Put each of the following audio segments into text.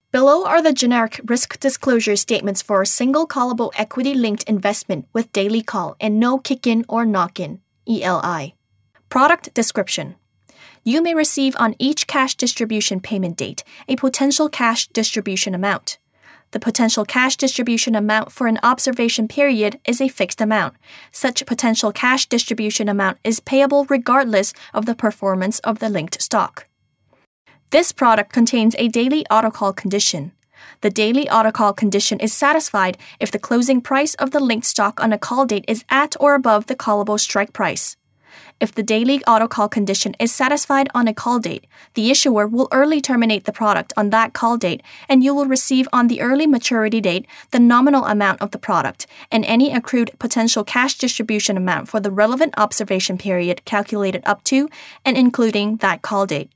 Below are the generic risk disclosure statements for a single callable equity-linked investment with daily call and no kick-in or knock-in, ELI. Product description. You may receive on each cash distribution payment date a potential cash distribution amount. The potential cash distribution amount for an observation period is a fixed amount. Such potential cash distribution amount is payable regardless of the performance of the linked stock. This product contains a daily autocall condition. The daily autocall condition is satisfied if the closing price of the linked stock on a call date is at or above the callable strike price. If the daily autocall condition is satisfied on a call date, the issuer will early terminate the product on that call date, and you will receive on the early maturity date the nominal amount of the product and any accrued potential cash distribution amount for the relevant observation period calculated up to and including that call date.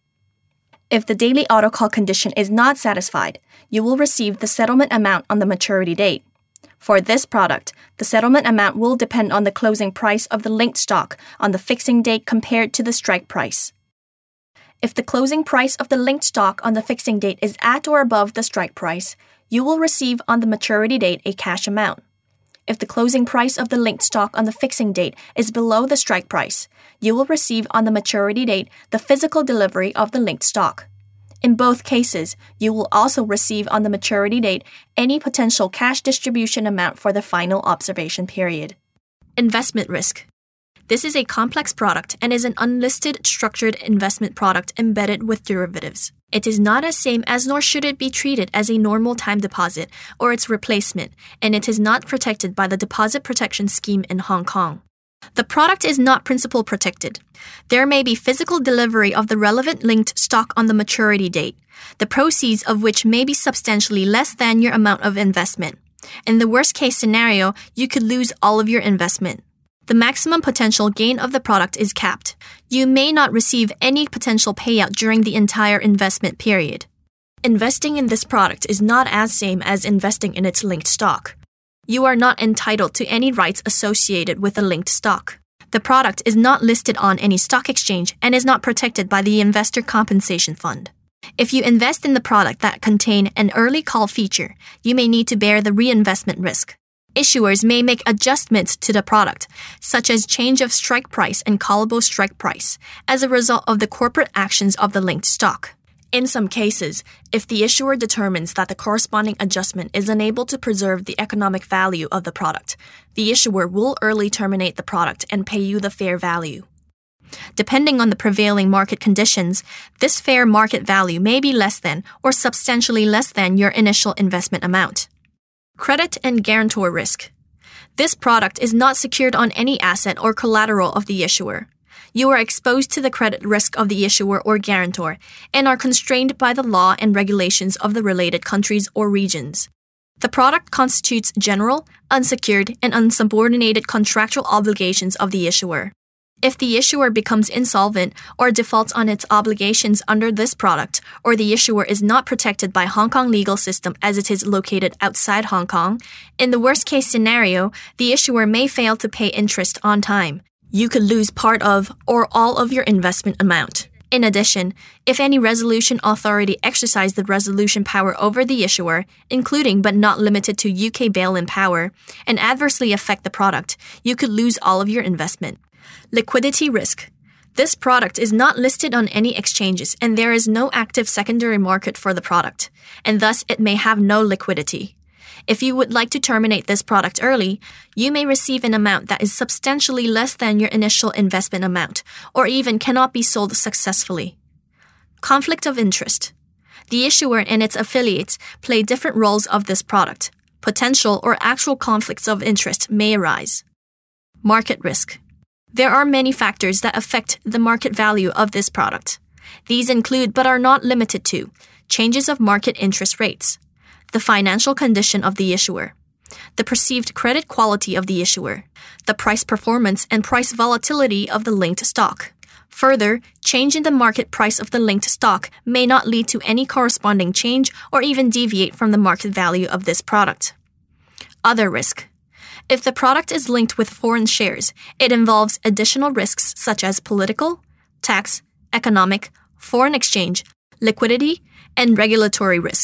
If the daily autocall condition is not satisfied, you will receive the settlement amount on the maturity date. For this product, the settlement amount will depend on the closing price of the linked stock on the fixing date compared to the strike price. If the closing price of the linked stock on the fixing date is at or above the strike price, you will receive on the maturity date a cash amount. If the closing price of the linked stock on the fixing date is below the strike price, you will receive on the maturity date the physical delivery of the linked stock. In both cases, you will also receive on the maturity date any potential cash distribution amount for the final observation period. Investment risk. This is a complex product and is an unlisted structured investment product embedded with derivatives. It is not as same as nor should it be treated as a normal time deposit or its replacement, and it is not protected by the Deposit Protection Scheme in Hong Kong. The product is not principal protected. There may be physical delivery of the relevant linked stock on the maturity date, the proceeds of which may be substantially less than your amount of investment. In the worst-case scenario, you could lose all of your investment. The maximum potential gain of the product is capped. You may not receive any potential payout during the entire investment period. Investing in this product is not as same as investing in its linked stock. You are not entitled to any rights associated with the linked stock. The product is not listed on any stock exchange and is not protected by the Investor Compensation Fund. If you invest in the product that contain an early call feature, you may need to bear the reinvestment risk. Issuers may make adjustments to the product, such as change of strike price and callable strike price, as a result of the corporate actions of the linked stock. In some cases, if the issuer determines that the corresponding adjustment is unable to preserve the economic value of the product, the issuer will early terminate the product and pay you the fair value. Depending on the prevailing market conditions, this fair market value may be less than or substantially less than your initial investment amount. Credit and guarantor risk. This product is not secured on any asset or collateral of the issuer. You are exposed to the credit risk of the issuer or guarantor and are constrained by the law and regulations of the related countries or regions. The product constitutes general, unsecured, and unsubordinated contractual obligations of the issuer. If the issuer becomes insolvent or defaults on its obligations under this product, or the issuer is not protected by Hong Kong legal system as it is located outside Hong Kong, in the worst-case scenario, the issuer may fail to pay interest on time. You could lose part of or all of your investment amount. In addition, if any resolution authority exercise the resolution power over the issuer, including but not limited to UK bail-in power, and adversely affect the product, you could lose all of your investment. Liquidity risk. This product is not listed on any exchanges and there is no active secondary market for the product, and thus it may have no liquidity. If you would like to terminate this product early, you may receive an amount that is substantially less than your initial investment amount, or even cannot be sold successfully. Conflict of interest. The issuer and its affiliates play different roles of this product. Potential or actual conflicts of interest may arise. Market risk. There are many factors that affect the market value of this product. These include, but are not limited to, changes of market interest rates, the financial condition of the issuer, the perceived credit quality of the issuer, the price performance and price volatility of the linked stock. Further, change in the market price of the linked stock may not lead to any corresponding change or even deviate from the market value of this product. Other risk. If the product is linked with foreign shares, it involves additional risks such as political, tax, economic, foreign exchange, liquidity, and regulatory risk.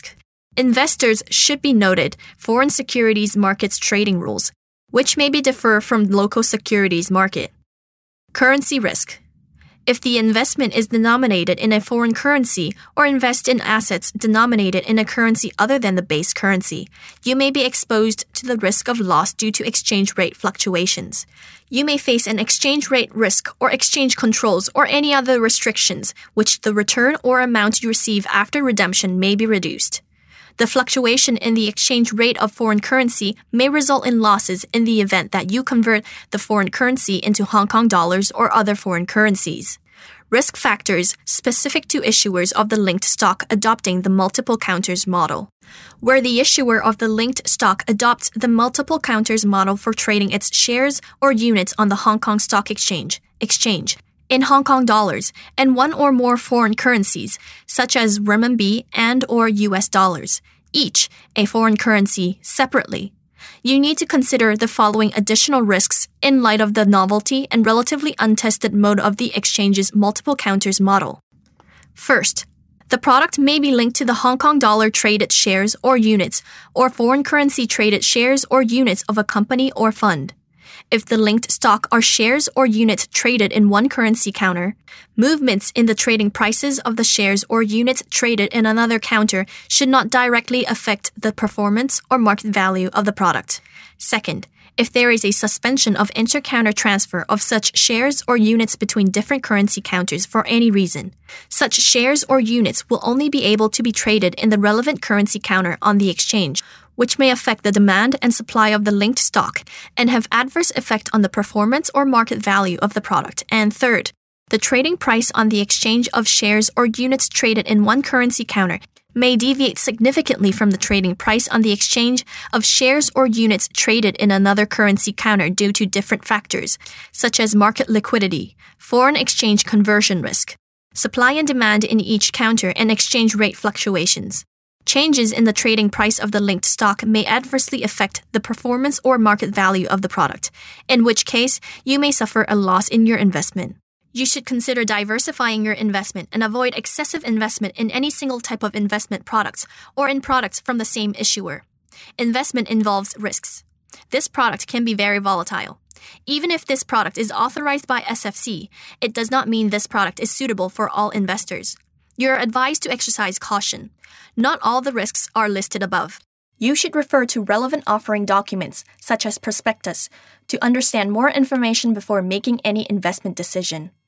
Investors should be noted foreign securities markets trading rules, which may differ from local securities market. Currency risk. If the investment is denominated in a foreign currency or invest in assets denominated in a currency other than the base currency, you may be exposed to the risk of loss due to exchange rate fluctuations. You may face an exchange rate risk or exchange controls or any other restrictions, which the return or amount you receive after redemption may be reduced. The fluctuation in the exchange rate of foreign currency may result in losses in the event that you convert the foreign currency into Hong Kong dollars or other foreign currencies. Risk factors specific to issuers of the linked stock adopting the multiple counters model. Where the issuer of the linked stock adopts the multiple counters model for trading its shares or units on the Hong Kong Stock Exchange in Hong Kong dollars and one or more foreign currencies, such as renminbi and/or US dollars, each a foreign currency separately. You need to consider the following additional risks in light of the novelty and relatively untested mode of the exchange's multiple counters model. First, the product may be linked to the Hong Kong dollar traded shares or units or foreign currency traded shares or units of a company or fund. If the linked stock are shares or units traded in one currency counter, movements in the trading prices of the shares or units traded in another counter should not directly affect the performance or market value of the product. Second, if there is a suspension of inter-counter transfer of such shares or units between different currency counters for any reason, such shares or units will only be able to be traded in the relevant currency counter on the exchange, which may affect the demand and supply of the linked stock and have adverse effect on the performance or market value of the product. And third, the trading price on the exchange of shares or units traded in one currency counter may deviate significantly from the trading price on the exchange of shares or units traded in another currency counter due to different factors, such as market liquidity, foreign exchange conversion risk, supply and demand in each counter, and exchange rate fluctuations. Changes in the trading price of the linked stock may adversely affect the performance or market value of the product, in which case you may suffer a loss in your investment. You should consider diversifying your investment and avoid excessive investment in any single type of investment products or in products from the same issuer. Investment involves risks. This product can be very volatile. Even if this product is authorized by SFC, it does not mean this product is suitable for all investors. You are advised to exercise caution. Not all the risks are listed above. You should refer to relevant offering documents, such as prospectus, to understand more information before making any investment decision.